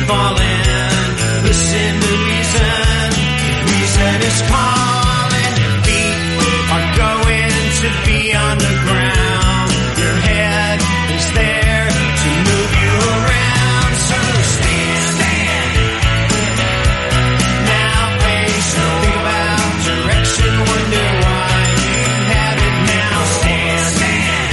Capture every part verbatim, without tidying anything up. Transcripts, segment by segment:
falling. Listen to reason, reason is calling. Your feet are going to be on the ground. Your head is there to move you around. So stand, stand. Now face, think about direction, wonder why you have it now. Stand, stand.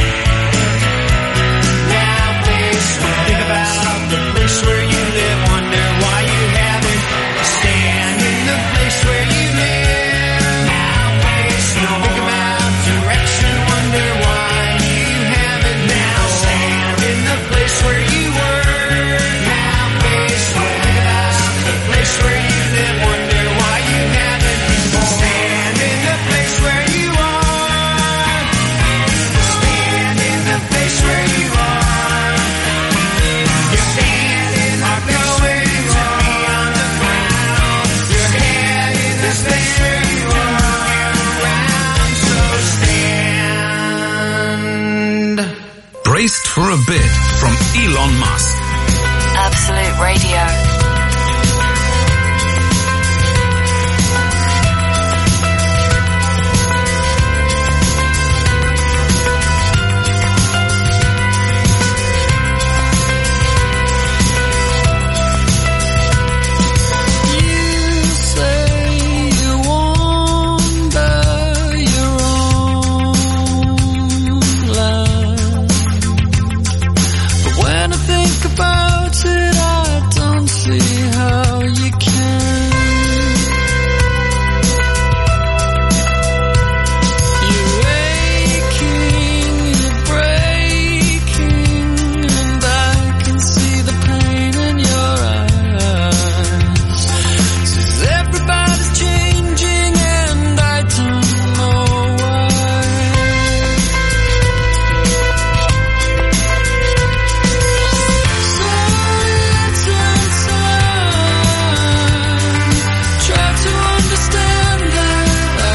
Now face, think about the place where you live, wonder why you have it. Stand in the place where you live. Now face, think about direction, wonder why you have it now. Stand in the place where you work. Now face, think about the place where you live, wonder why you have it. Stand in the place where you are. Stand in the place where you are. Your feet are going to be on the ground. Your head in the place where you are. Around, so stand. Braced for a bid from Elon Musk. Absolute Radio. You say you wander your own land, but when I think about it, I don't see how you can. You're aching, you're breaking, and I can see the pain in your eyes. Says everybody's changing, and I don't know why. So little time, try to understand that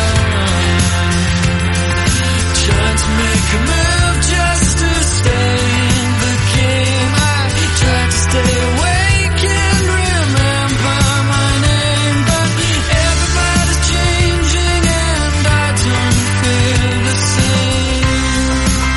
I'm trying to make a move just to stay in the game. I try to stay awake and remember my name, but everybody's changing and I don't feel the same.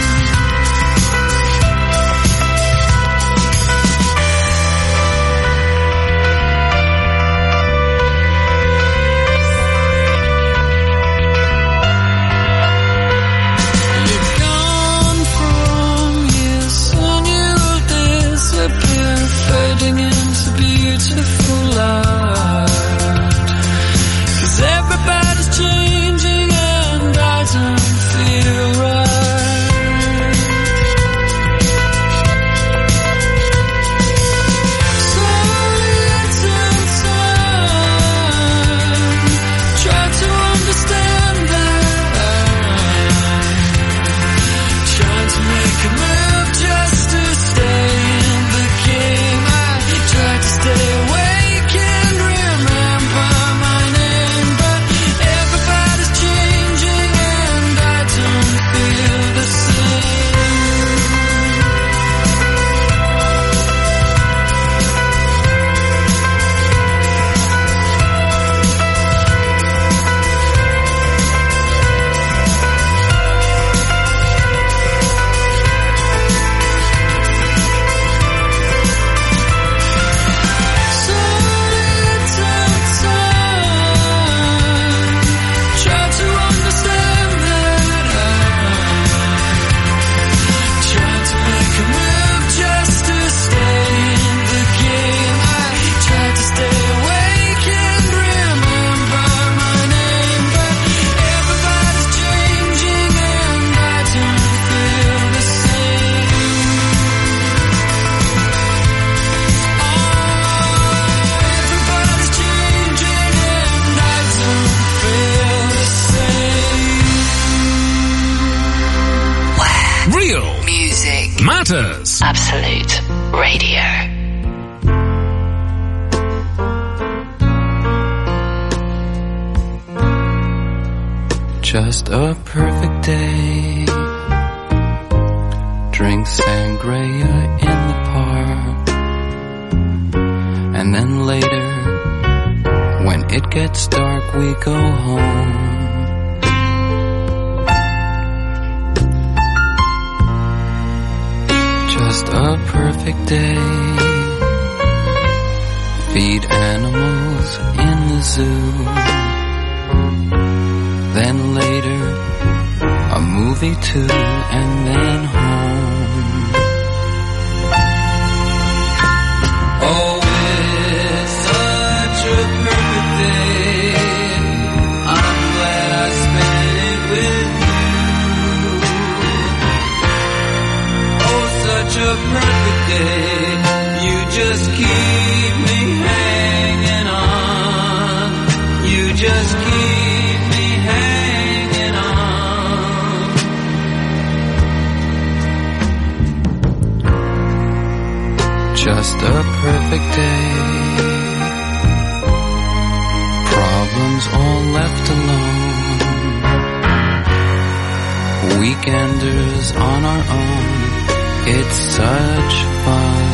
You're gone from here, soon you'll disappear, fading into beautiful light. 'Cause everybody's changing and I don't feel right. So little time, try to understand that I'm trying to make a move just to stay in the game. I try to stay awake and remember my name, but everybody's changing and I don't feel the same. So little time, try to understand that I'm trying to make a move just to stay in the game. I try to stay awake and remember my name, but everybody's changing and I don't feel the same. Everybody's changing and I don't feel the same. Real Music. matters. Absolute Radio. Just a perfect day. Drink sangria in the park. And then later, when it gets dark, we go home. Just a perfect day. Feed animals in the zoo. Then later, a movie too, and then home. Oh, it's such a perfect day. I'm glad I spent it with you. Oh, such a perfect day. You just keep me hanging on. You just keep me hanging on. Just a perfect day. Problems all left alone. Weekenders on our own. It's such fun.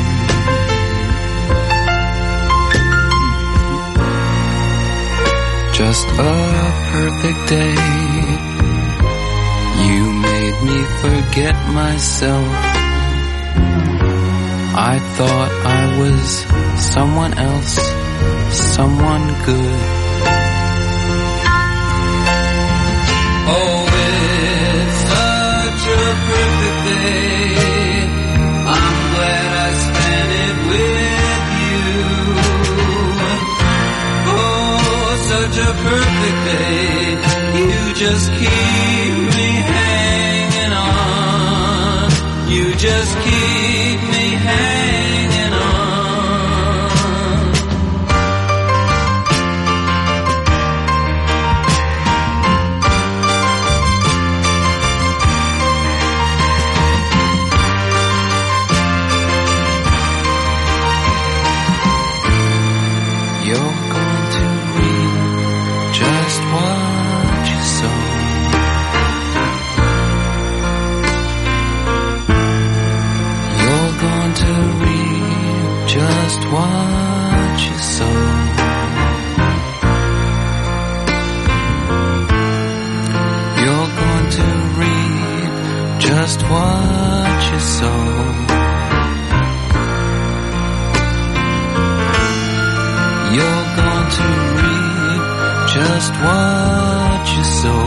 Just a perfect day. You made me forget myself. I thought I was someone else, someone good. Oh, it's such a perfect day. I'm glad I spent it with you. Oh, such a perfect day. You just keep me hanging on. You just keep me hanging on. You're going to reap just what you sow. You're going to reap just what you sow. You're going to reap just what you sow. You're going to reap just what you sow.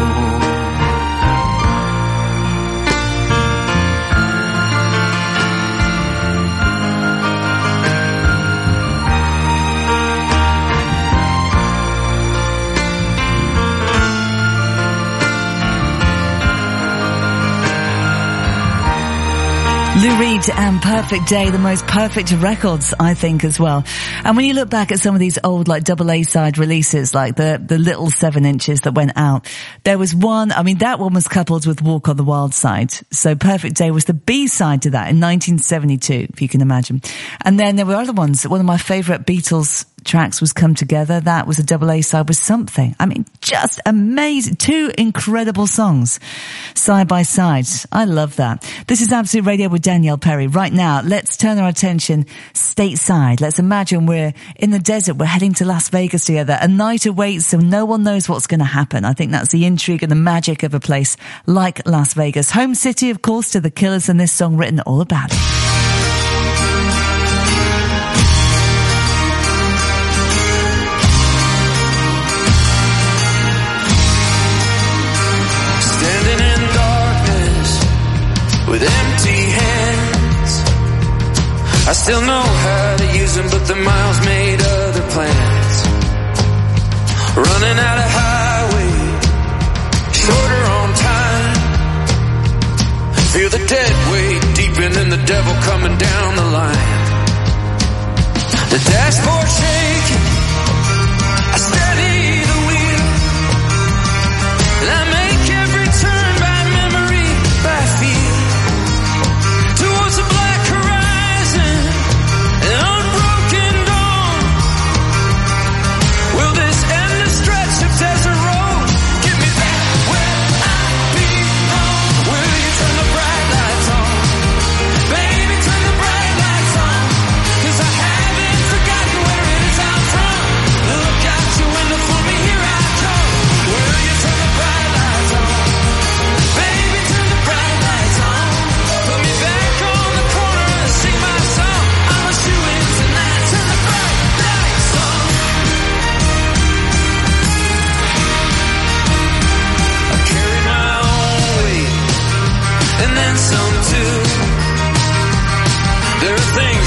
Lou Reed and Perfect Day, the most perfect records, I think, as well. And when you look back at some of these old, like, double A-side releases, like the, the little seven inches that went out, there was one, I mean, that one was coupled with Walk on the Wild Side. So Perfect Day was the B-side to that in nineteen seventy-two, if you can imagine. And then there were other ones. One of my favourite Beatles tracks was Come Together. That was a double A-side with Something. I mean, just amazing. Two incredible songs side by side. I love that. This is Absolute Radio with Danielle Perry. Right now, let's turn our attention stateside. Let's imagine we're in the desert. We're heading to Las Vegas together. A night awaits, so no one knows what's going to happen. I think that's the intrigue and the magic of a place like Las Vegas. Home city, of course, to the Killers, and this song written all about it. With empty hands, I still know how to use them, but the miles made other plans. Running out of highway, shorter on time. Feel the dead weight deepening, the devil coming down the line. The dashboard shaking, I steady the wheel, and I make every turn by memory, by feel. Towards the black horizon, an unbroken dawn. Will this endless stretch of desert road get me back where I belong? Will you turn the bright lights on? Baby, turn the bright lights on. 'Cause I haven't forgotten where it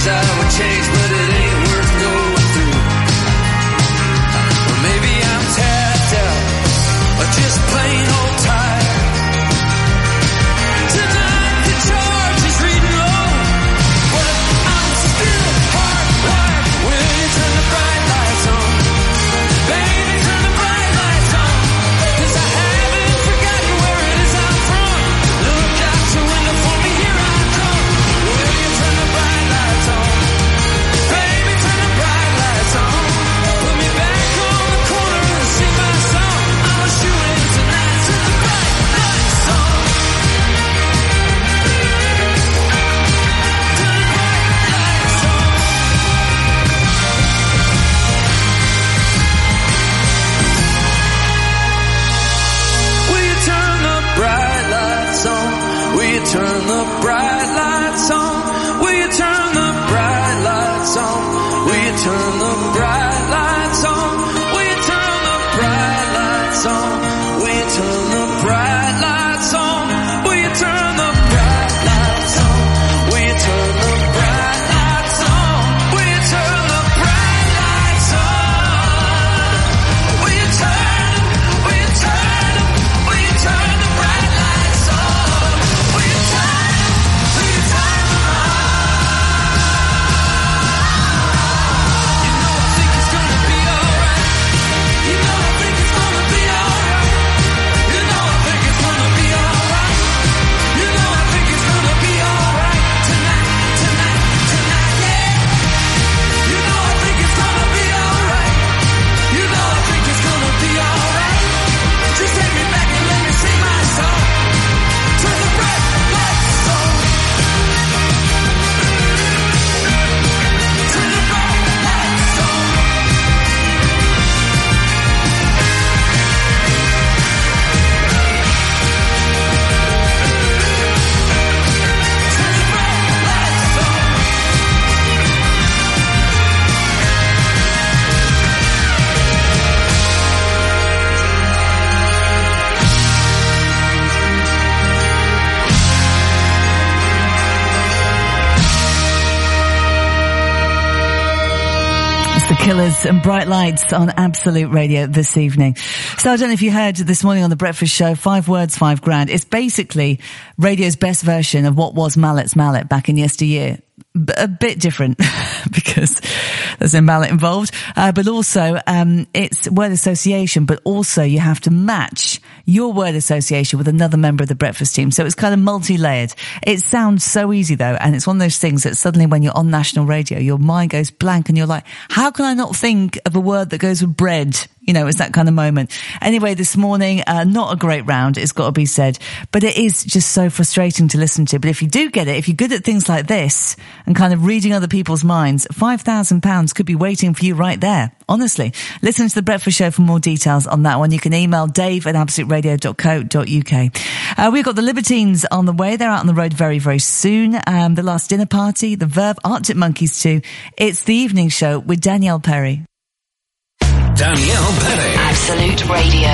ways I would change, but it ain't worth going through. Or maybe I'm tapped out, or just plain old tired. Tonight the charge is reading low, but I'm still hardwired. Will you turn the bright lights on? Baby, turn the bright lights on, 'cause I haven't forgotten where it is I'm from. Look out your window for me, here I come. Will you turn the bright lights on? Baby, turn the bright lights on. Put me back on the corner and sing my song. I'm shooting tonight to the bright lights on. To the bright lights on. Will you turn the bright lights on? Will you turn the bright lights on? Will you turn the bright lights on? Will you turn the bright lights on? Will you turn the bright lights on? Will you turn the bright lights on? Will you turn the bright lights on? Will you turn the bright lights on? Will you turn the bright lights on? Will you turn them? Will you turn them? Will you turn the bright lights on? Will you turn them? Will you turn them on? You know I think it's gonna be alright. You know I think it's gonna be alright. You know I think it's gonna be alright. You know I think it's gonna be alright. Tonight, tonight, tonight, yeah. You know I think it's gonna be alright. You know I think it's gonna be alright. Just take me back and let me sing my song. Turn the bright lights on. Turn the bright lights on. Turn the bright lights on. It's the Killers and Bright Lights on Absolute Radio this evening. So I don't know if you heard this morning on the Breakfast Show, five words, five grand. It's basically radio's best version of what was Mallet's Mallet back in yesteryear. B- a bit different because there's no mallet involved, uh, but also um, it's word association, but also you have to match your word association with another member of the breakfast team. So it's kind of multi-layered. It sounds so easy though, and it's one of those things that suddenly when you're on national radio, your mind goes blank and you're like, how can I not think of a word that goes with bread? You know, it's that kind of moment. Anyway, this morning, uh, not a great round, it's got to be said, but it is just so frustrating to listen to. But if you do get it, if you're good at things like this and kind of reading other people's minds, five thousand pounds could be waiting for you right there. Honestly, listen to The Breakfast Show for more details on that one. You can email dave at absolute radio dot co dot uk. Uh, we've got the Libertines on the way. They're out on the road very, very soon. Um, the Last Dinner Party, the Verve, Arctic Monkeys too. It's the evening show with Danielle Perry. Danielle Perry. Absolute Radio.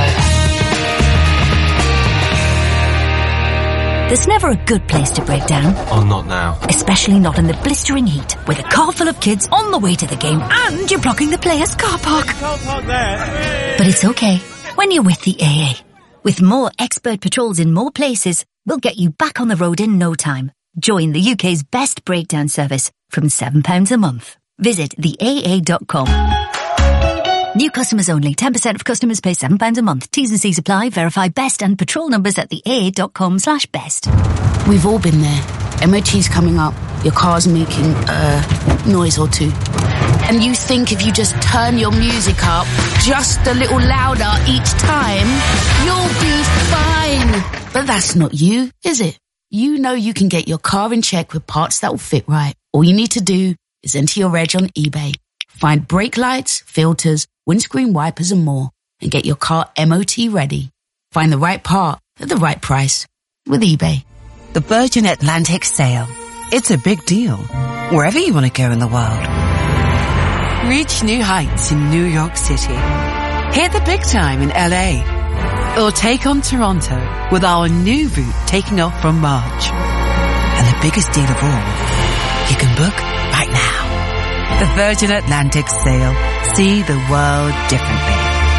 There's never a good place to break down. Oh, not now. Especially not in the blistering heat, with a car full of kids on the way to the game and you're blocking the players' car park. Can't park there. But it's okay when you're with the A A. With more expert patrols in more places, we'll get you back on the road in no time. Join the U K's best breakdown service from seven pounds a month. Visit the A A dot com. New customers only. ten percent of customers pay seven pounds a month. T's and C's apply. Verify best and patrol numbers at the A A dot com slash best. We've all been there. M O T's coming up. Your car's making a noise or two. And you think if you just turn your music up just a little louder each time, you'll be fine. But that's not you, is it? You know you can get your car in check with parts that will fit right. All you need to do is enter your reg on eBay. Find brake lights, filters, windscreen wipers and more, and get your car M O T ready. Find the right part at the right price with eBay. The Virgin Atlantic Sale. It's a big deal, wherever you want to go in the world. Reach new heights in New York City. Hit the big time in L A. Or take on Toronto with our new route taking off from March. And the biggest deal of all, you can book right now. The Virgin Atlantic sail. See the world differently.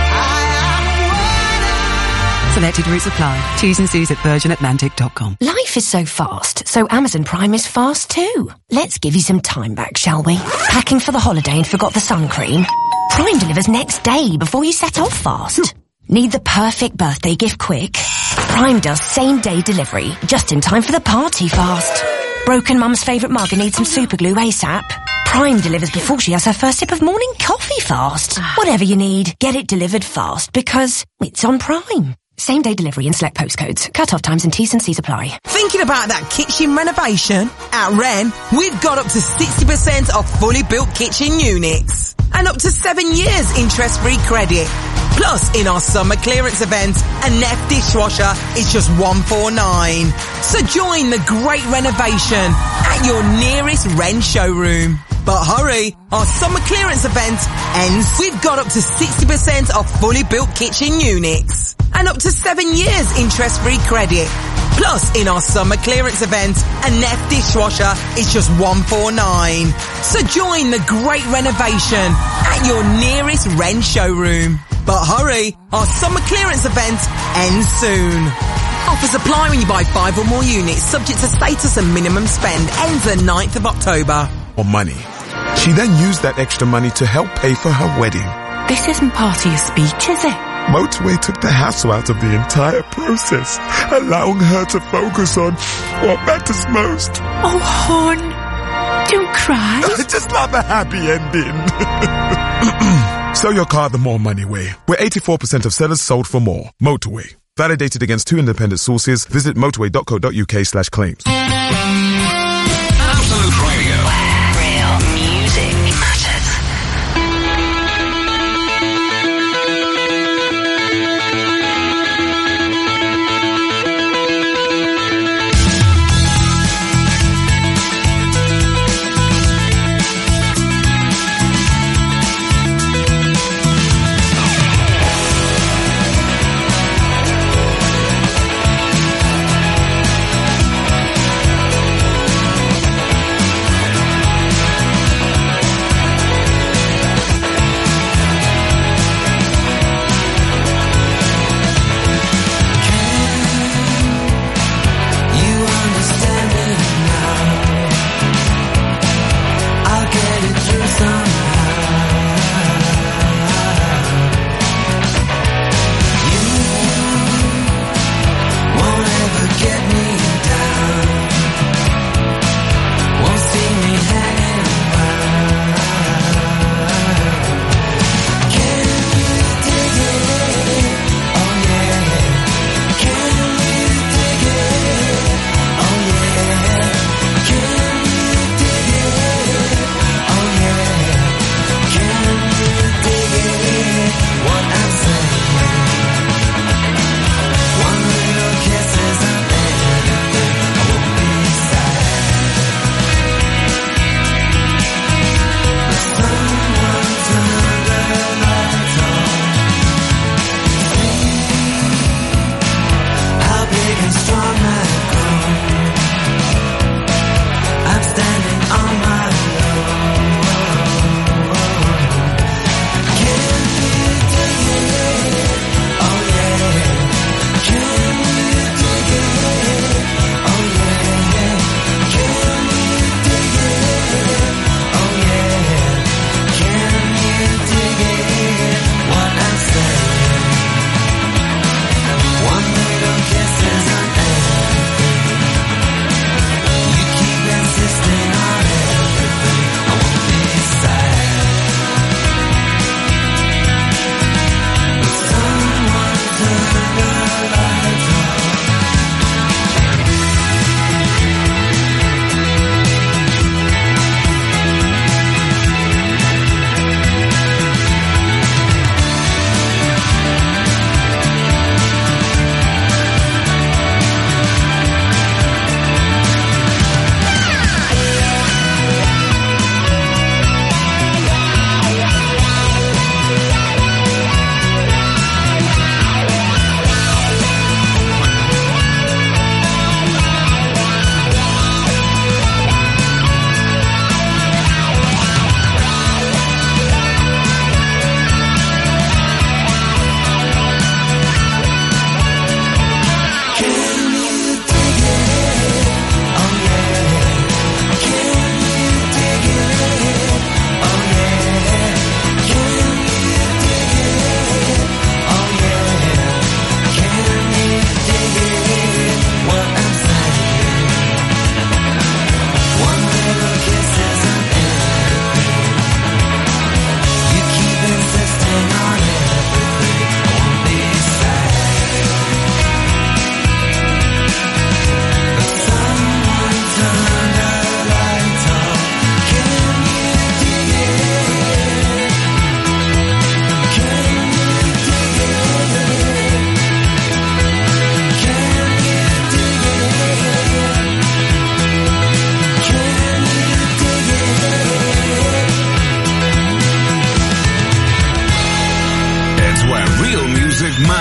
Selected routes apply. T's and C's at virgin atlantic dot com. Life is so fast, so Amazon Prime is fast too. Let's give you some time back, shall we? Packing for the holiday and forgot the sun cream? Prime delivers next day before you set off fast. Need the perfect birthday gift quick? Prime does same day delivery, just in time for the party fast. Broken mum's favourite mug and needs some super glue ASAP? Prime delivers before she has her first sip of morning coffee fast. Whatever you need, get it delivered fast because it's on Prime. Same day delivery in select postcodes. Cut-off times and T's and C's apply. Thinking about that kitchen renovation? At Wren, we've got up to sixty percent off fully built kitchen units. And up to seven years interest-free credit. Plus, in our summer clearance event, a Neff dishwasher is just one forty-nine. So join the great renovation at your nearest Wren showroom. But hurry, our summer clearance event ends. We've got up to sixty percent off fully built kitchen units. And up to seven years interest-free credit. Plus, in our summer clearance event, a Neff dishwasher is just one forty-nine. So join the great renovation at your nearest Wren showroom. But hurry, our summer clearance event ends soon. Offers apply when you buy five or more units, subject to status and minimum spend. Ends the ninth of October. Or money. She then used that extra money to help pay for her wedding. This isn't part of your speech, is it? Motorway took the hassle out of the entire process, allowing her to focus on what matters most. Oh, hon, don't cry. I just love a happy ending. Sell your car the more money way, where eighty-four percent of sellers sold for more. Motorway. Validated against two independent sources. Visit motorway.co.uk slash claims. Absolute Radio. Real music matters.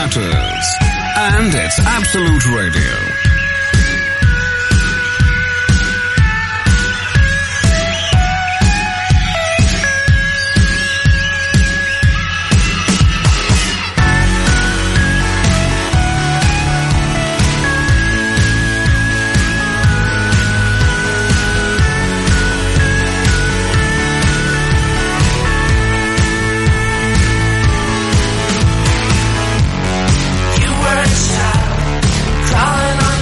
matters. And it's Absolute Radio. You were a child, crawling on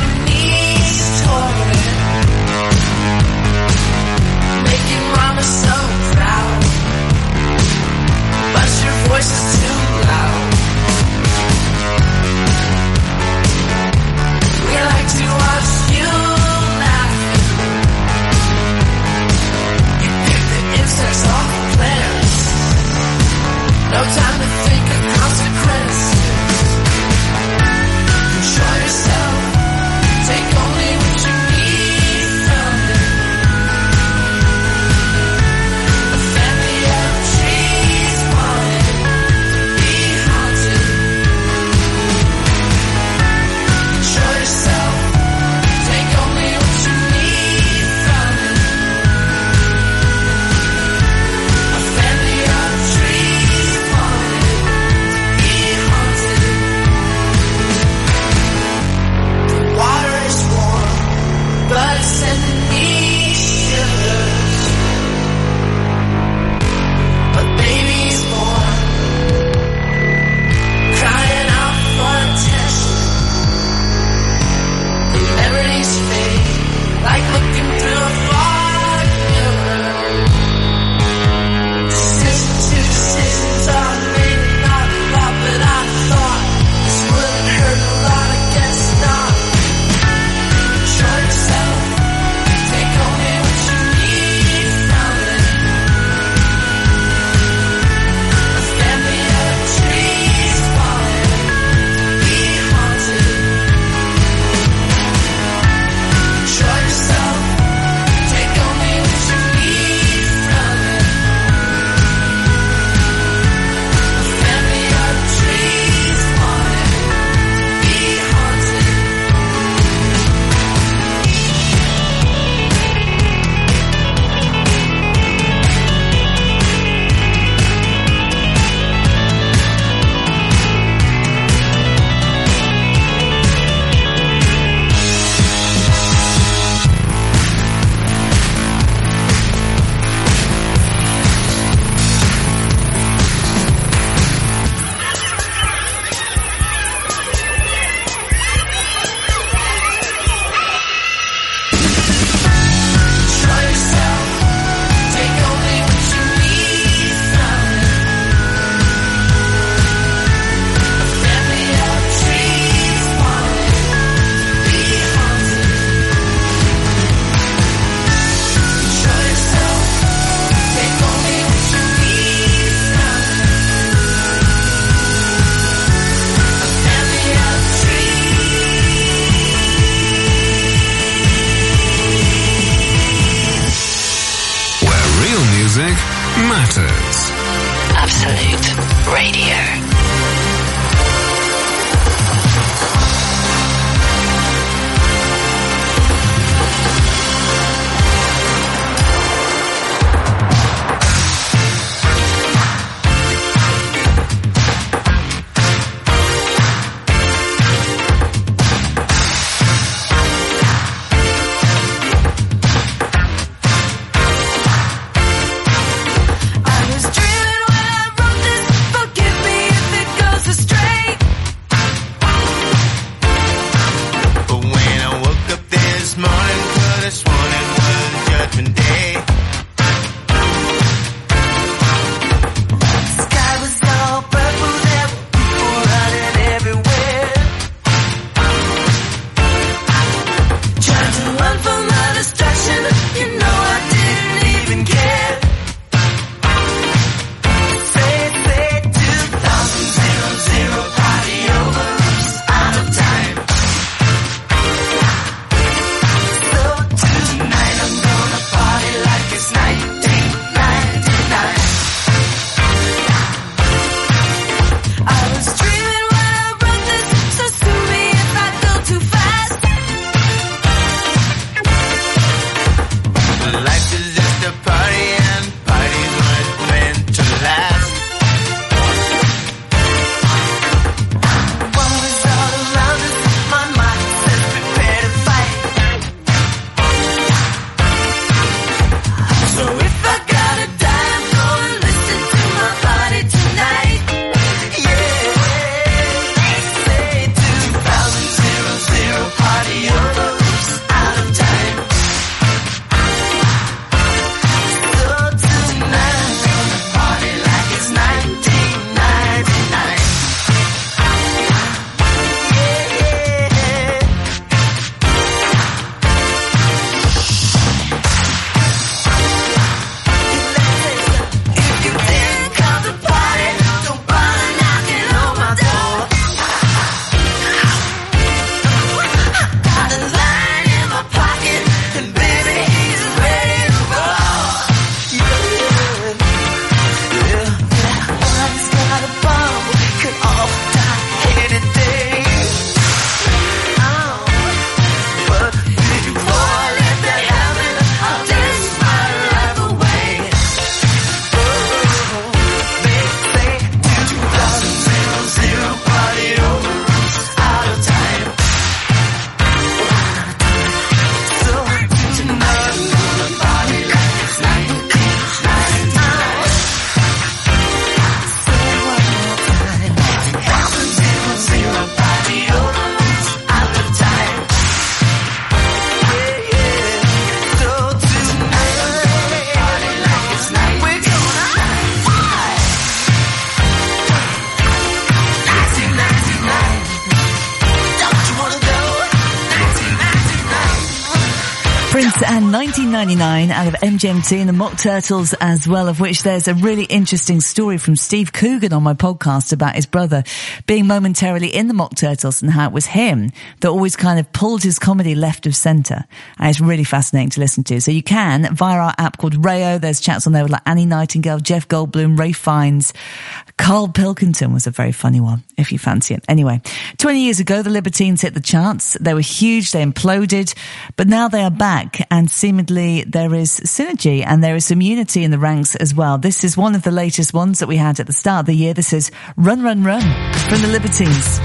And nineteen ninety-nine out of M G M T and the Mock Turtles as well, of which there's a really interesting story from Steve Coogan on my podcast about his brother being momentarily in the Mock Turtles and how it was him that always kind of pulled his comedy left of centre. And it's really fascinating to listen to. So you can, via our app called Rayo, there's chats on there with like Annie Nightingale, Jeff Goldblum, Ray Fiennes. Carl Pilkington was a very funny one, if you fancy it. Anyway, twenty years ago, the Libertines hit the charts. They were huge, they imploded, but now they are back, and seemingly there is synergy and there is some unity in the ranks as well. This is one of the latest ones that we had at the start of the year. This is Run, Run, Run from the Libertines.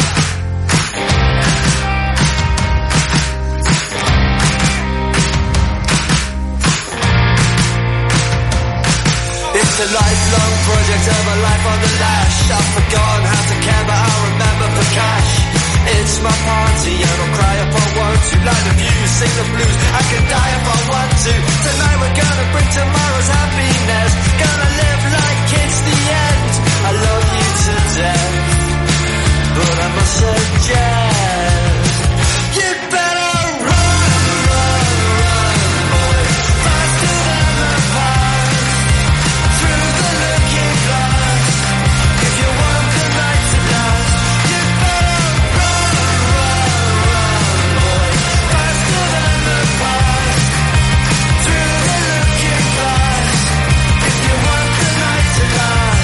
It's a lifelong project of a life on the lash. I've forgotten how to care, but I'll remember for cash. It's my party and I'll cry if I want to. Light the views, sing the blues, I can die if I want to. Tonight we're gonna bring tomorrow's happiness. Gonna live like it's the end. I love you to death, but I must suggest you better run, run, run, boy, faster than the past. Through the looking glass, if you want the night to last, you better run, run, run, boy, faster than the past. Through the looking glass, if you want the night to last.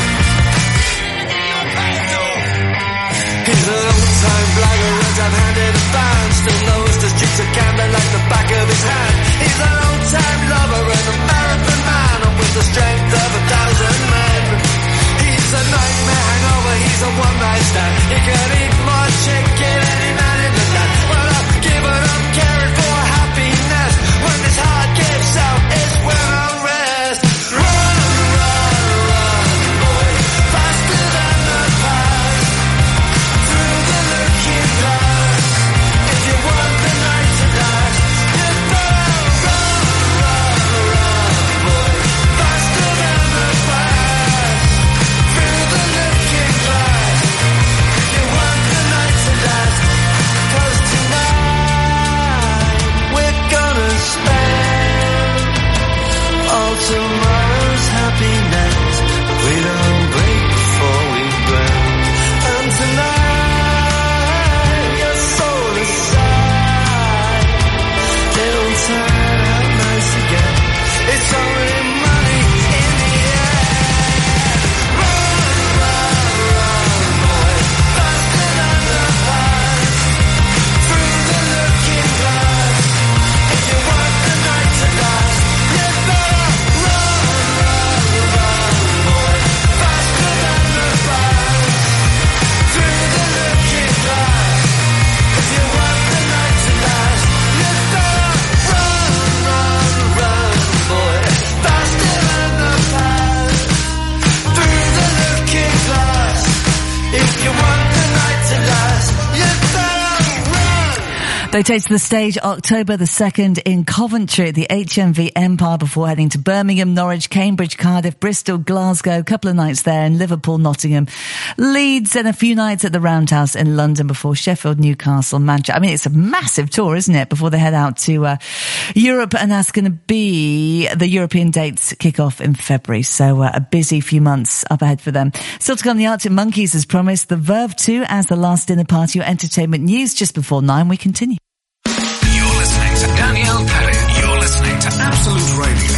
He's an old-time blagger and I've handed a band. Still knows the streets of Camden like the back of his hand. He's an old-time lover and a marathon man, and with the strength of a thousand men. He's a nightmare hangover, he's a one-night stand. He can eat more chicken than any man in the land. Well, I've given up caring for happiness. When this heart gives out, it's when I'll rest. Run, run, run, boy, faster than the past. Through the looking glass, if you want the night to last, you better run, run, run, boy, faster than the past. Through the looking glass, if you want the night to last, 'cause tonight we're gonna spend all tomorrow's happiness. We don't break before we burn, and tonight your soul aside, it'll turn out nice again. It's only money in the end. Run, run, run, boy, faster than the past. Through the looking glass, if you want the night to last, you better run, run, run, boy, faster than the past. Through the looking glass, if you want the night to last, you better run, run, run, boy, faster than the past. Through the looking glass, if you want the night to last, you better run. They take to the stage October the second in Coventry at the H M V Empire before heading to Birmingham, Norwich, Cambridge, Cardiff, Bristol, Glasgow, a couple of nights there in Liverpool, Nottingham, Leeds, and a few nights at the Roundhouse in London before Sheffield, Newcastle, Manchester. I mean, it's a massive tour, isn't it? Before they head out to uh, Europe, and that's going to be the European dates kick off in February. So uh, a busy few months up ahead for them. Still to come, the Arctic Monkeys as promised, the Verve two as the last dinner party. Your entertainment news just before nine. We continue. You're listening to Danielle Perry. You're listening to Absolute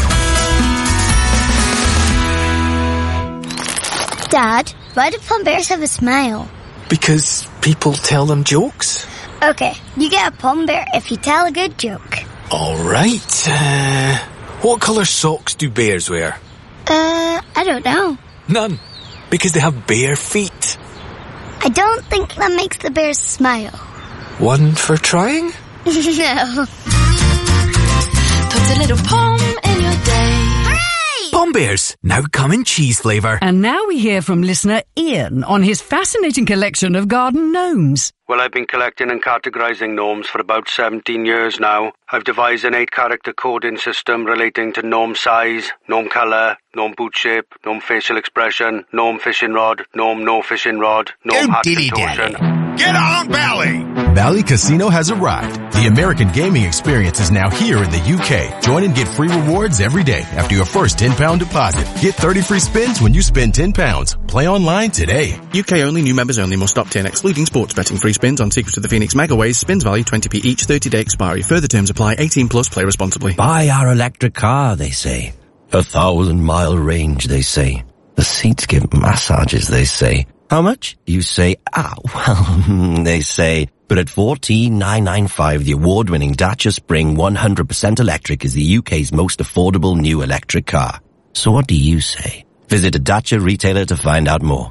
Radio. Dad, why do pom bears have a smile? Because people tell them jokes. Okay, you get a pom bear if you tell a good joke. All right. Uh, what colour socks do bears wear? Uh, I don't know. None. Because they have bare feet. I don't think that makes the bears smile. One for trying? No. Put a little pom in your day. Pom bears, now come in cheese flavour. And now we hear from listener Ian on his fascinating collection of garden gnomes. Well, I've been collecting and categorising gnomes for about seventeen years now. I've devised an eight-character coding system relating to gnome size, gnome colour, gnome boot shape, gnome facial expression, gnome fishing rod, gnome no fishing rod, gnome Go hat dilly-dally. distortion. Get on, Belly! Bally Casino has arrived. The American gaming experience is now here in the U K. Join and get free rewards every day after your first ten pound deposit. Get thirty free spins when you spend ten pounds. Play online today. U K only, new members only, must opt in, excluding sports betting. Free spins on Secrets of the Phoenix Megaways. Spins value twenty p each, thirty day expiry. Further terms apply. eighteen plus, play responsibly. Buy our electric car, they say. A thousand mile range, they say. The seats give massages, they say. How much? You say, ah, well, they say. But at fourteen thousand nine hundred ninety-five, the award-winning Dacia Spring one hundred percent electric is the U K's most affordable new electric car. So what do you say? Visit a Dacia retailer to find out more.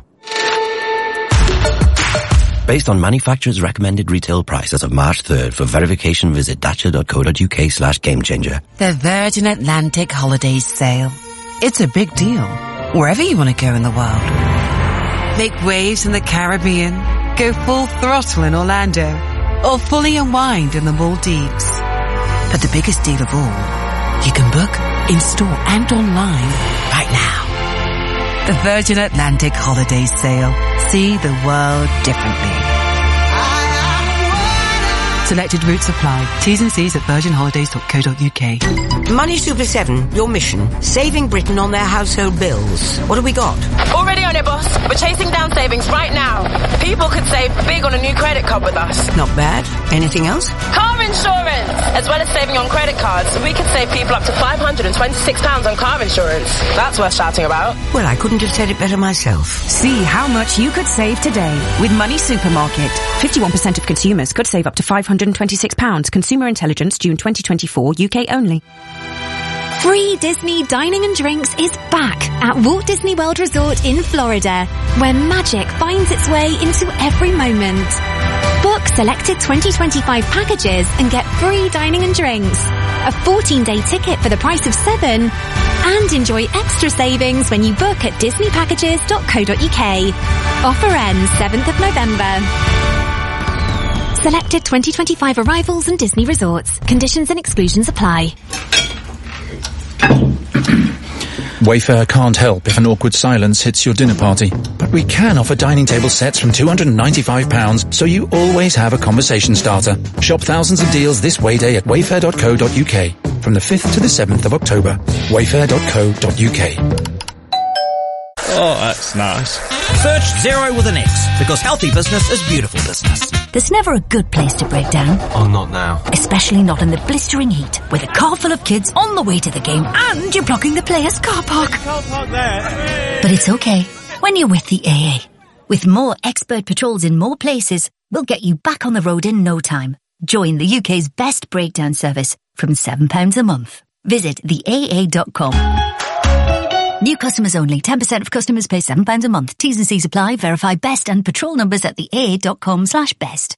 Based on manufacturer's recommended retail price as of March third. For verification, visit dacia.co.uk slash game changer. The Virgin Atlantic Holidays Sale. It's a big deal, wherever you want to go in the world. Make waves in the Caribbean, go full throttle in Orlando, or fully unwind in the Maldives. But the biggest deal of all, you can book in-store and online right now. The Virgin Atlantic Holidays Sale. See the world differently. Selected routes apply. T's and C's at virgin holidays dot co dot uk. Money Super seven, your mission, saving Britain on their household bills. What have we got? Already on it, boss. We're chasing down savings right now. People could save big on a new credit card with us. Not bad. Anything else? Car insurance! As well as saving on credit cards, we could save people up to five hundred twenty-six pounds on car insurance. That's worth shouting about. Well, I couldn't have said it better myself. See how much you could save today with Money Supermarket. fifty-one percent of consumers could save up to five hundred twenty-six pounds. Consumer Intelligence, June twenty twenty-four, U K only. Free Disney dining and drinks is back at Walt Disney World Resort in Florida, where magic finds its way into every moment. Book selected twenty twenty-five packages and get free dining and drinks, a fourteen day ticket for the price of seven, and enjoy extra savings when you book at disney packages dot co dot uk. Offer ends seventh of November. Selected twenty twenty-five arrivals and Disney resorts. Conditions and exclusions apply. Wayfair can't help if an awkward silence hits your dinner party, but we can offer dining table sets from two hundred ninety-five pounds, so you always have a conversation starter. Shop thousands of deals this way day at wayfair dot co dot uk from the fifth to the seventh of October. wayfair dot co dot uk. Oh, that's nice. Search Zero with an X, because healthy business is beautiful business. There's never a good place to break down. Oh, not now. Especially not in the blistering heat, with a car full of kids on the way to the game and you're blocking the players' car park. Can't park there. But it's okay when you're with the A A. With more expert patrols in more places, we'll get you back on the road in no time. Join the U K's best breakdown service from seven pounds a month. Visit the A A dot com. New customers only. ten percent of customers pay seven pounds a month. T's and C's apply. Verify best and patrol numbers at the A A dot com slash best.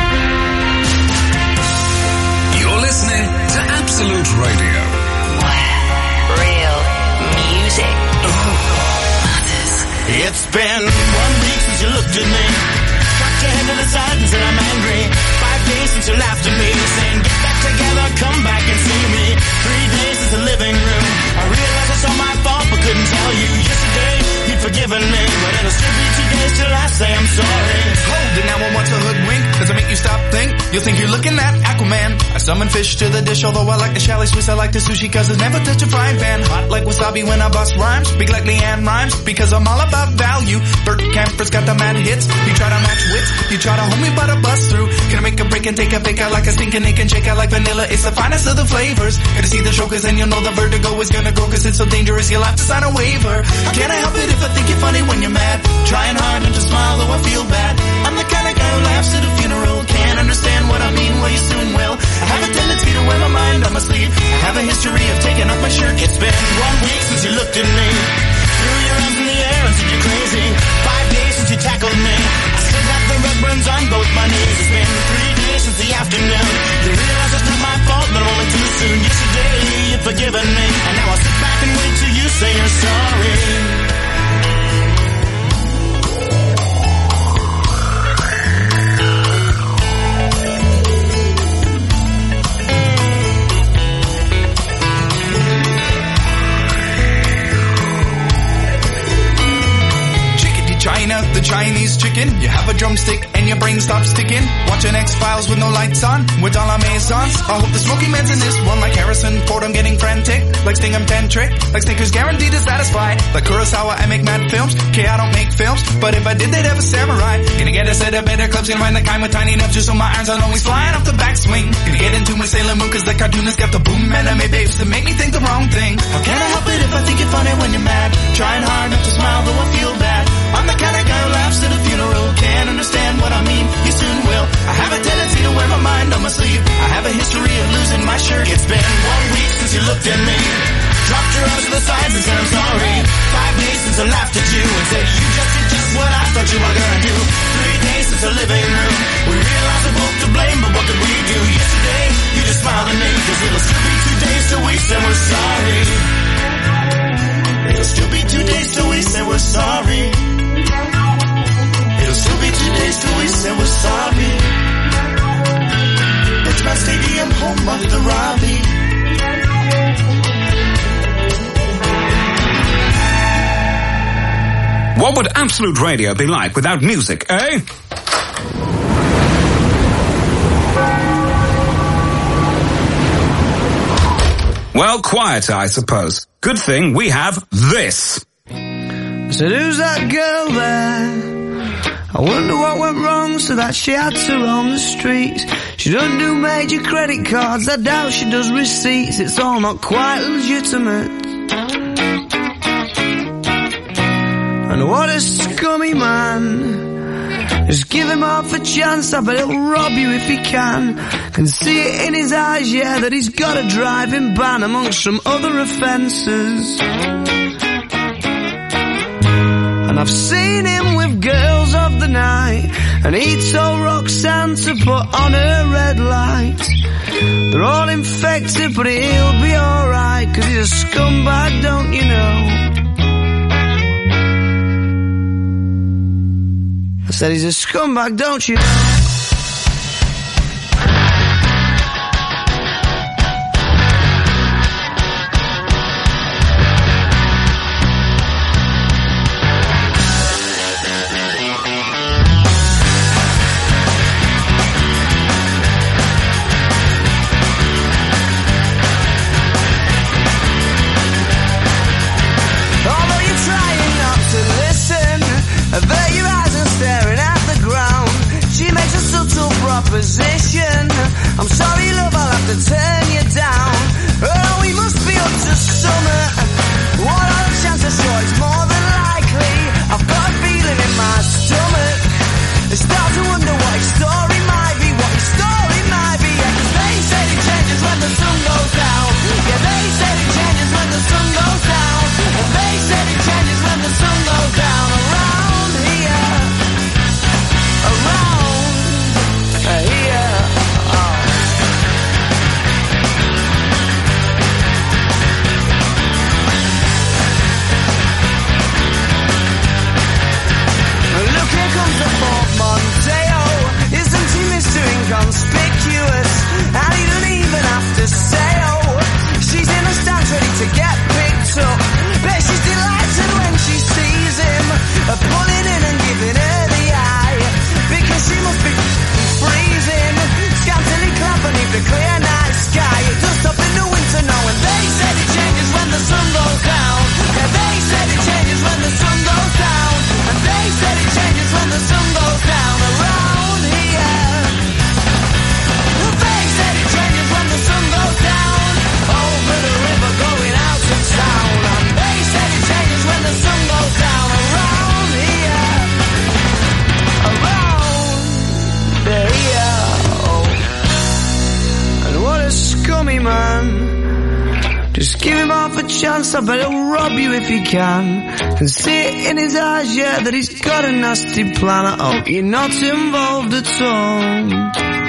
You're listening to Absolute Radio. Real music matters. It's been one week since you looked at me. Cocked your head to the side and said I'm angry. Five days since you laughed at me, saying get back together, come back and see me. Three days since the living room. I realized it's all my fault, but couldn't tell you. Yesterday, you'd forgiven me, but it'll still be two days till I say I'm sorry. Hold it now, I want to hoodwink. Does it make you stop, think? You'll think you're looking at Aquaman. I summon fish to the dish, although I like the chalet Swiss, I like the sushi, cause it's never touch a frying pan. Hot like wasabi when I bust rhymes. Big like Leanne rhymes, because I'm all about value. Bert Camper's got the mad hits. You try to match wits, you try to hold me but I bust through. Can I make a break and take a pick? I like a stinking it can shake out like vanilla. It's the finest of the flavors. Gotta see the show, cause then you'll know the vertigo is gonna go, cause it's so dangerous you'll have to sign a waiver. Can I help it if I think you're funny when you're mad? Trying hard not to smile though I feel bad. I'm the kind of guy who laughs at a funeral. Can't understand what I mean, well you soon will. I have a tendency to wear my mind on my sleeve. I have a history of taking off my shirt. It's been one week since you looked at me. Threw your arms in the air and said you're crazy. Five days since you tackled me. I still got the red burns on both my knees. It's been three days since the afternoon. You realize it's not my fault, but only too soon. Yesterday you'd forgiven me, and now I'll sit back and wait till you say you're sorry. China, the Chinese chicken chicken. You have a drumstick and your brain stops sticking. Watching X-Files with no lights on, with all our maisons. I hope the smoky man's in this one like Harrison Ford. I'm getting frantic, like Sting and Pentrick, like Snickers guaranteed to satisfy. Like Kurosawa, I make mad films. Okay, I don't make films, but if I did, they'd have a samurai. Gonna get a set of better clubs, gonna find the kind with tiny enough just so my irons aren't always flying off the backswing. Gonna get into my Sailor Moon, cause the cartoonist got the boom anime babes to make me think the wrong thing. How can I help it if I think you're funny when you're mad? Trying hard not to smile, though I feel bad. I'm the kind of guy who laughs at a funeral. Can't understand what I mean, you soon will. I have a tendency to wear my mind on my sleeve. I have a history of losing my shirt. It's been one week since you looked at me. Dropped your arms to the sides and said I'm sorry. Five days since I laughed at you and said you just did just what I thought you were gonna do. Three days since the living room. We realized we're both to blame, but what could we do? Yesterday, you just smiled at me, cause it'll still be two days till we say we're sorry. It'll still be two days till we say we're sorry. It'll still be two days till we say we're sorry. Richmond Stadium, home of the Robbie. What would Absolute Radio be like without music, eh? Well, quieter, I suppose. Good thing we have this. I said, who's that girl there? I wonder what went wrong so that she had to roam the streets. She doesn't do major credit cards, I doubt she does receipts. It's all not quite legitimate. And what a scummy man. Just give him half a chance, I bet he'll rob you if he can. Can see it in his eyes, yeah, that he's got a driving ban amongst some other offences. And I've seen him with girls of the night, and he told Roxanne to put on her red light. They're all infected, but he'll be alright, cause he's a scumbag, don't you know? I said he's a scumbag, don't you know? Position. I'm sorry, love, I'll have to turn you down. Oh, we must be up to summer. What are the chances? Sure, it's more than likely. I've got a feeling in my stomach. I start to wonder what his story might be, what his story might be. Yeah, 'cause they say it changes when the sun goes down. Yeah, they say it changes when the sun goes down. And they say it changes when the sun goes down. Around here, around. Uh, yeah, oh. Look, here comes the portmanteau. Isn't he Mister Inconspicuous? And he don't even have to say, oh, she's in the stands ready to get picked up. Bet she's delighted when she sees him, uh, pulling in and giving her the eye, because she must be freezing, scantily clad beneath the clear night sky. It does stop in the winter now, and they said it changes when the sun goes down. Yeah, they said it changes when the sun goes down. And they said it changes when the sun goes down. Around here, they said it changes when the sun goes down. Over the river going out of town. And they said it changes when the sun goes down. Around here, around here, oh. And what a scummy man. Just give him half a chance, I bet he'll rob you if he can. Can see it in his eyes, yeah, that he's got a nasty plan. I hope you're not involved at all.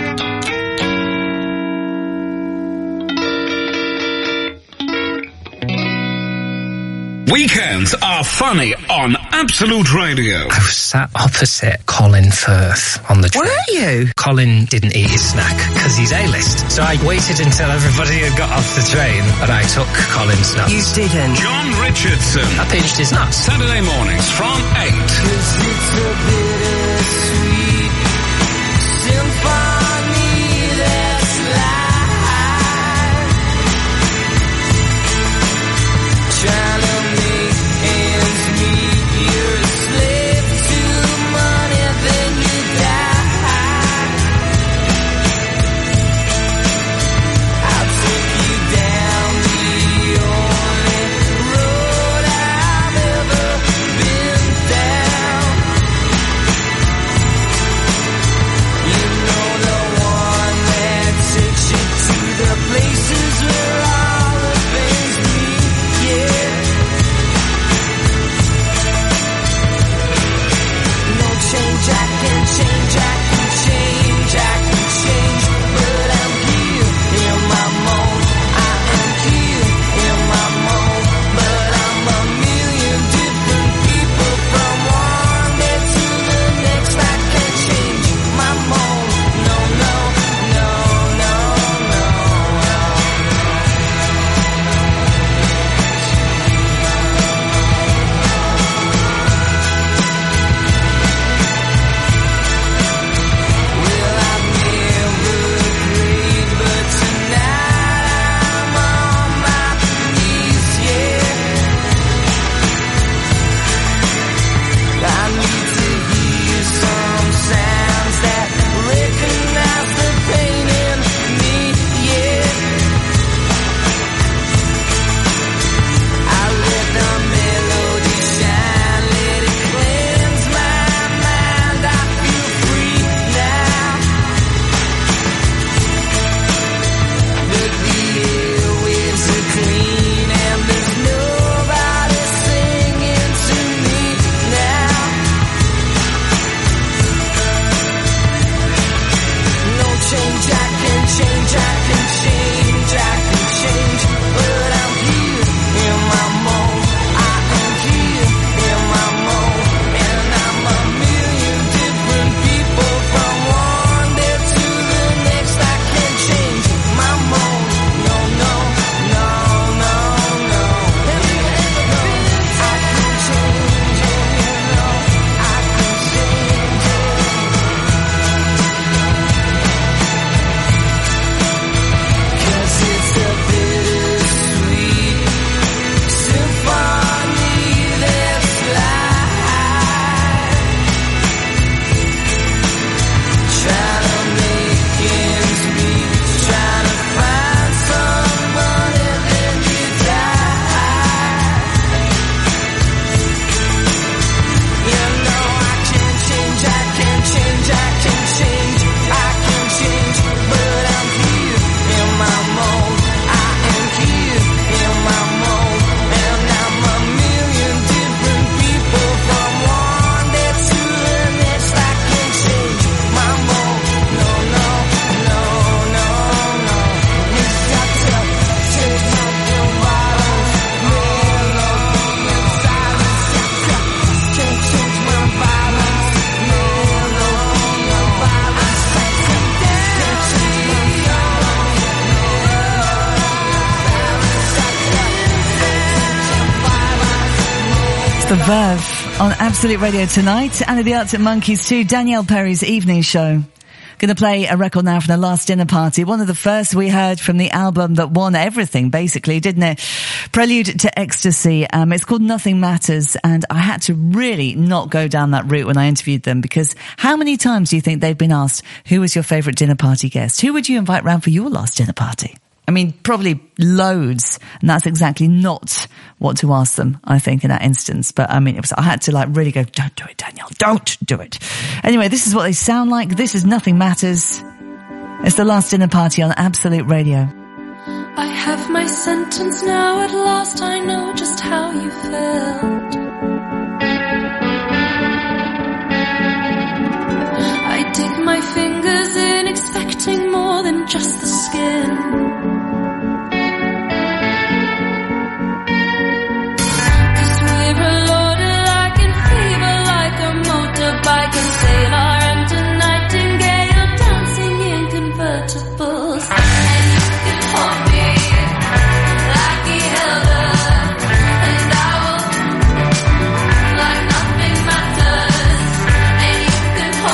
Weekends are funny on Absolute Radio. I was sat opposite Colin Firth on the train. Were you? Colin didn't eat his snack because he's A-list. So I waited until everybody had got off the train and I took Colin's nuts. You didn't? John Richardson. I pinched his nuts. Saturday mornings from eight. bittersweet symphony that's live. Trying to make ends meet, you're a slave to money, then you die. I'll take you down the only road I've ever been down. You know, the one that takes you to the places where all the things meet, yeah. No change, I can change, I can change, I can change, but I'm here in my mold. I am here in my mold, but I'm a million different people from one day to the next. I can't change my mold. No, no, no, no, no, no. Well, I've never prayed, but tonight I'm on my knees, yeah. I need to hear some sounds that recognize the pain in me, yeah. I let the melody shine, let it cleanse my mind. I feel free now. But the airwaves are clean and there's nobody singing to me now. No change, I can change, I can change, I can change, but I'm here in my mold. I am here in my mold, and I'm a million different people from one day to the next. I can't change my mold. No, no, no, no, no. I can change it, no, I can change it. 'Cause it's a bittersweet symphony that's live. Trying to make ends meet, trying to find some money, then you die. You know, I can change, I can change, I can change, I can change, but I'm here in my mold. I am here in my mold, and I'm a million different people from one day to the next. I can change my mold. No, no, no, no, no. It's got to change my violence. No, no, no, silence. Can't change my violence. No, no, no, violence. Can't change my It's the Verve on Absolute Radio tonight, and the Arctic Monkeys too. Danielle Perry's evening show. Going to play a record now from the last dinner party. One of the first we heard from the album that won everything, basically, didn't it? Prelude to Ecstasy. Um, it's called Nothing Matters, and I had to really not go down that route when I interviewed them, because how many times do you think they've been asked, who was your favourite dinner party guest? Who would you invite round for your last dinner party? I mean, probably loads, and that's exactly not what to ask them, I think, in that instance. But I mean, it was, I had to like really go, don't do it, Danielle, don't do it. Anyway, this is what they sound like. This is Nothing Matters. It's the last dinner party on Absolute Radio. I have my sentence now, at last I know just how you felt. I dig my fingers in, expecting more than just the skin. I can sail our empty nightingale, dancing in convertibles. And you can hold me like he held her, and I will, like nothing matters. And you can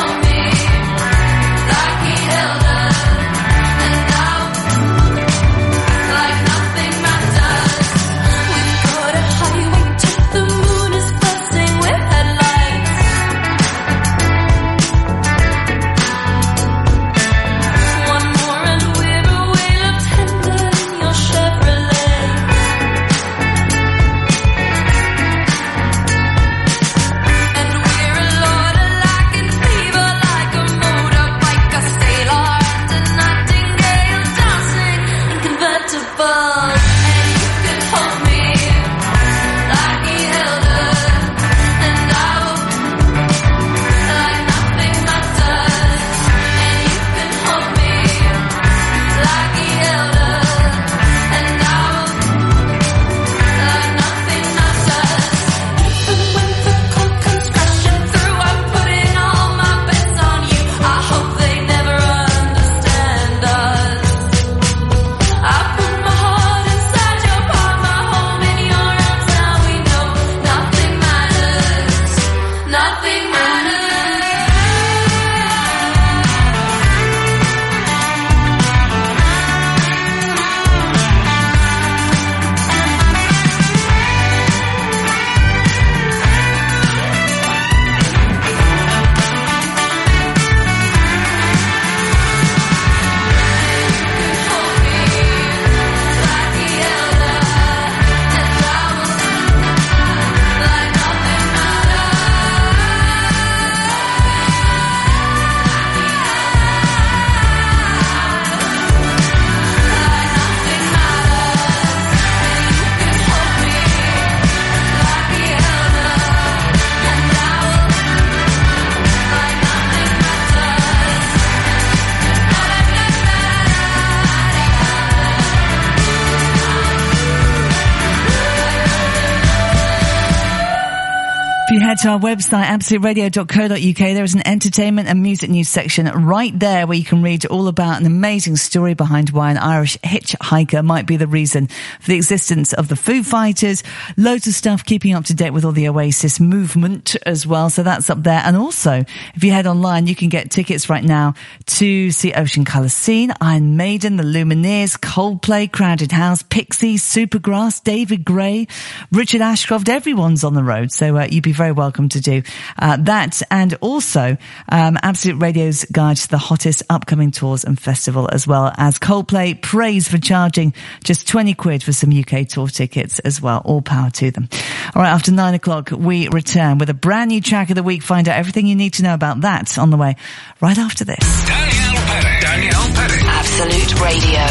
head to our website, absolute radio dot co dot uk. There is an entertainment and music news section right there where you can read all about an amazing story behind why an Irish hitchhiker might be the reason for the existence of the Foo Fighters. Loads of stuff keeping up to date with all the Oasis movement as well. So that's up there. And also, if you head online, you can get tickets right now to see Ocean Colour Scene, Iron Maiden, The Lumineers, Coldplay, Crowded House, Pixies, Supergrass, David Gray, Richard Ashcroft. Everyone's on the road. So uh, you'd be very welcome to do uh, that. And also, um, Absolute Radio's guide to the hottest upcoming tours and festival, as well as Coldplay praise for charging just twenty quid for some U K tour tickets as well. All power to them. All right, after nine o'clock, we return with a brand new track of the week. Find out everything you need to know about that on the way right after this. Danielle Perry. Danielle Perry. Absolute Radio.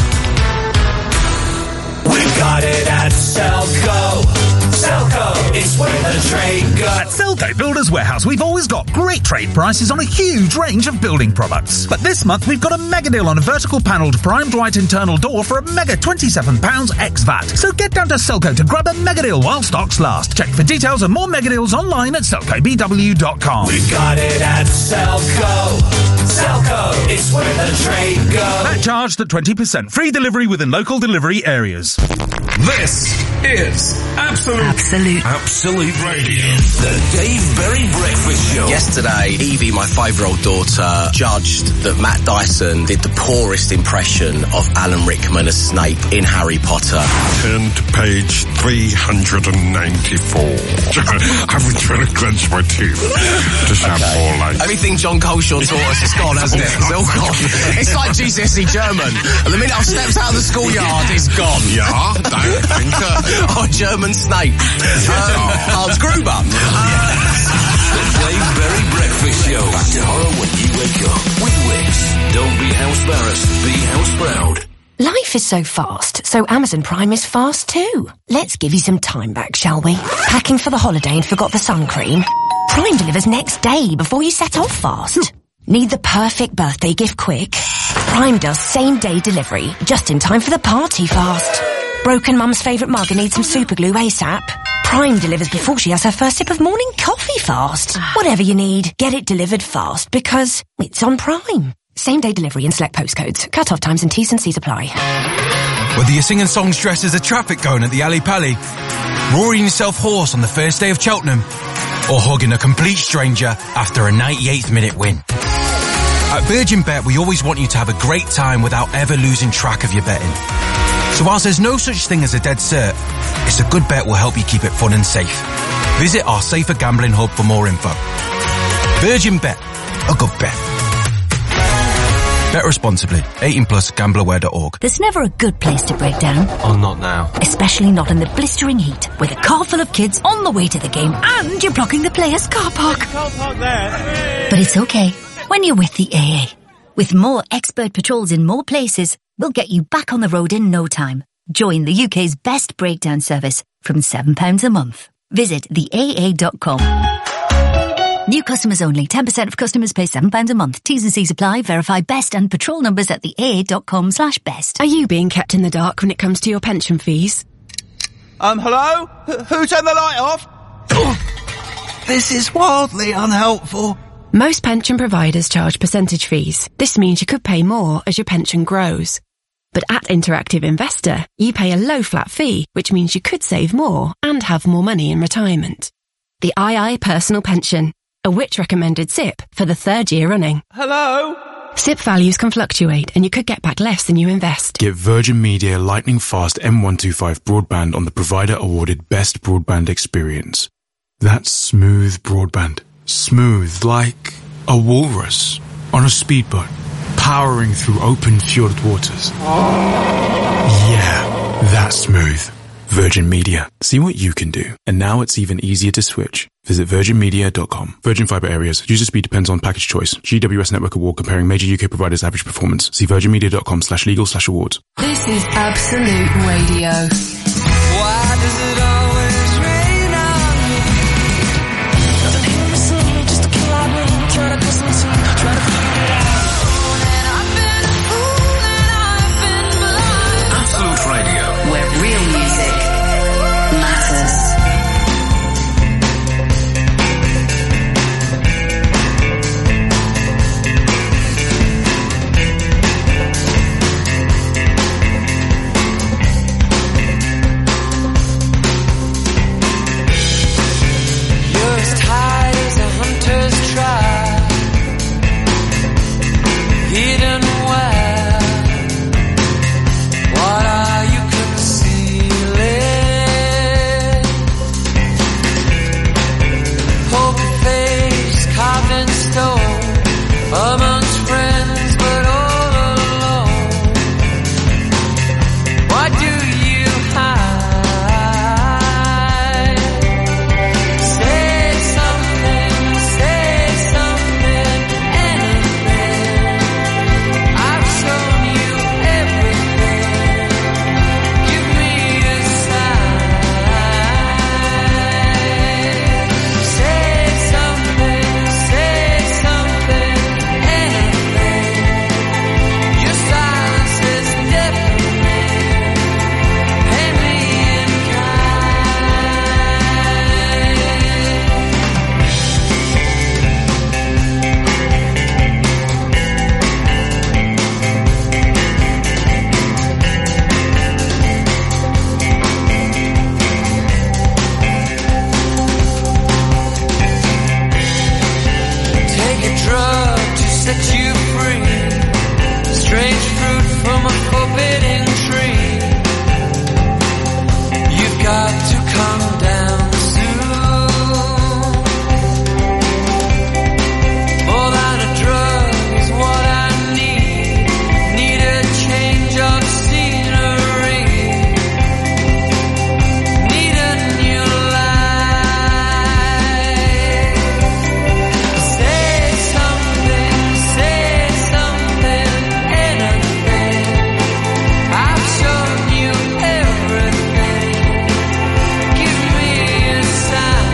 We got it at Selco. Selco, it's where the trade goes. At Selco Builders Warehouse, we've always got great trade prices on a huge range of building products. But this month, we've got a mega deal on a vertical panelled primed white internal door for a mega twenty-seven pounds ex V A T. So get down to Selco to grab a mega deal while stocks last. Check for details and more mega deals online at selco b w dot com. We got it at Selco. Selco, it's where the trade goes. That charged at twenty percent. Free delivery within local delivery areas. This is Absolute Absolute Absolute Radio. The Dave Berry Breakfast Show. Yesterday, Evie, my five-year-old daughter, judged that Matt Dyson did the poorest impression of Alan Rickman as Snape in Harry Potter. Turn to page three hundred ninety-four. I've been trying to clench my teeth to sound Okay. more like... Everything John Coleshaw taught us is gone, hasn't it? It's all gone. It's like G C S E German. And the minute I've stepped out of the schoolyard, it's gone. Yeah, don't think so. Oh, German Snape. Um, Hans Gruber. Uh, The Dave Berry Breakfast Show. Back to horror when you wake up with Wix. Don't be house embarrassed, be house proud. Life is so fast, so Amazon Prime is fast too. Let's give you some time back, shall we? Packing for the holiday and forgot the sun cream? Prime delivers next day before you set off fast. Need the perfect birthday gift quick? Prime does same day delivery, just in time for the party fast. Broken mum's favourite mug and needs some super glue ASAP? Prime delivers before she has her first sip of morning coffee fast. Whatever you need, get it delivered fast because it's on Prime. Same day delivery in select postcodes. Cut-off times and T's and C's apply. Whether you're singing songs dressed as a traffic cone at the Ali Pali, roaring yourself hoarse on the first day of Cheltenham, or hugging a complete stranger after a ninety-eighth minute win. At Virgin Bet, we always want you to have a great time without ever losing track of your betting. So whilst there's no such thing as a dead cert, it's a good bet will help you keep it fun and safe. Visit our Safer Gambling Hub for more info. Virgin Bet, a good bet. Bet responsibly. eighteen plus, gamble aware dot org. There's never a good place to break down. Oh, not now. Especially not in the blistering heat, with a car full of kids on the way to the game and you're blocking the players' car park. But it's okay when you're with the A A. With more expert patrols in more places, we'll get you back on the road in no time. Join the U K's best breakdown service from seven pounds a month. Visit the A A dot com. New customers only. ten percent of customers pay seven pounds a month. T's and C's apply. Verify best and patrol numbers at the A A dot com slash best. Are you being kept in the dark when it comes to your pension fees? Um, hello? H- who turned the light off? This is wildly unhelpful. Most pension providers charge percentage fees. This means you could pay more as your pension grows. But at Interactive Investor, you pay a low flat fee, which means you could save more and have more money in retirement. The I I Personal Pension, a Which recommended S I P for the third year running. Hello? S I P values can fluctuate and you could get back less than you invest. Get Virgin Media lightning fast M one twenty-five broadband on the provider awarded best broadband experience. That's smooth broadband. Smooth like a walrus on a speedboat, powering through open fjord waters. Yeah, that's smooth. Virgin Media. See what you can do. And now it's even easier to switch. Visit virgin media dot com. Virgin Fibre areas. User speed depends on package choice. G W S Network Award comparing major U K providers' average performance. See virgin media dot com slash legal slash awards. This is Absolute Radio. Why does it always rain on me? Doesn't hit me soon, just to kill our room. Try to listen to, try to figure it out. And I've been a fool and I've been blind. Absolute Radio. Where real music matters. amongst friends, but all alone. Why do you hide? Say something, say something, anything. I've shown you everything. Give me a sign. Say something, say something, anything. Your silence is deafening. Pay me in Take a drug to set you free. Strange fruit from a forbidden tree. You've got to come down soon. More than a drug is what I need. Need a change of scenery. Need a new life. Say something, say something, anything. I've shown you everything. Give me a sign.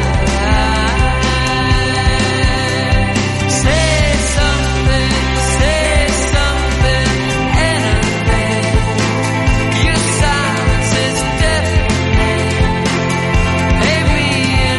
Say something, say something, anything. Your silence is deafening. Pay me in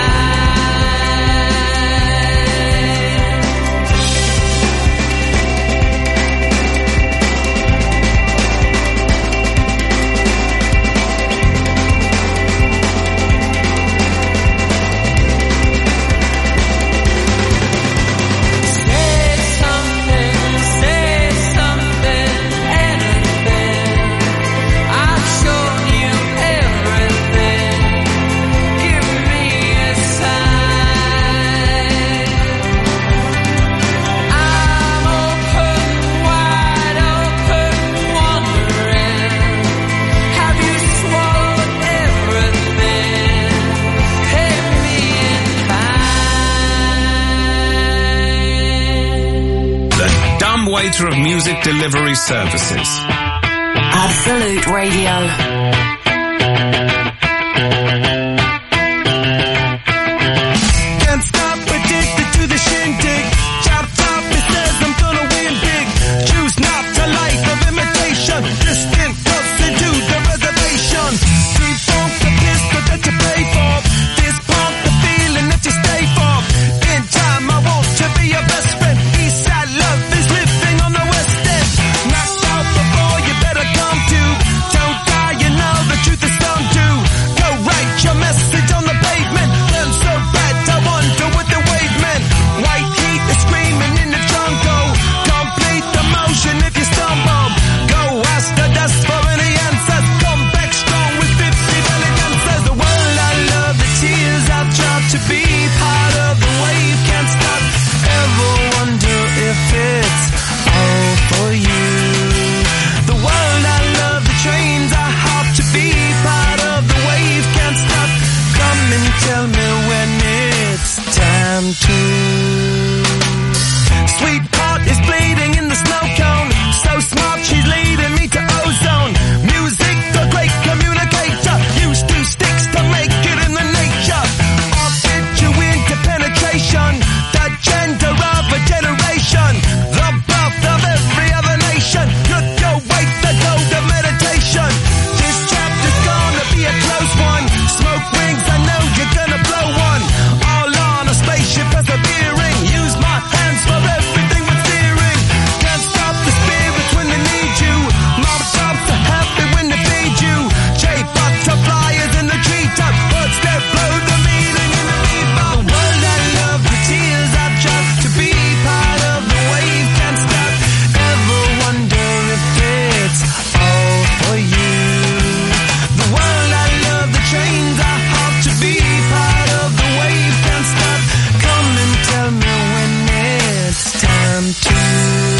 Say something, say something, anything. I've shown you everything. Give me a sign. I'm open, wide open, wondering. Have you swallowed everything? Pay me in The dumb waiter of music delivery services. Absolute Radio. Can't stop, addicted to the shindig. Chop top, it says I'm gonna win big. Choose not a life of imitation. Distant closer to the reservation. Deep funk the pistol that you pay for. This pump the feeling that you stay for. In time I want to be your best friend. Eastside love is living on the west end. Knocked out before you better come to. Don't die, you're too.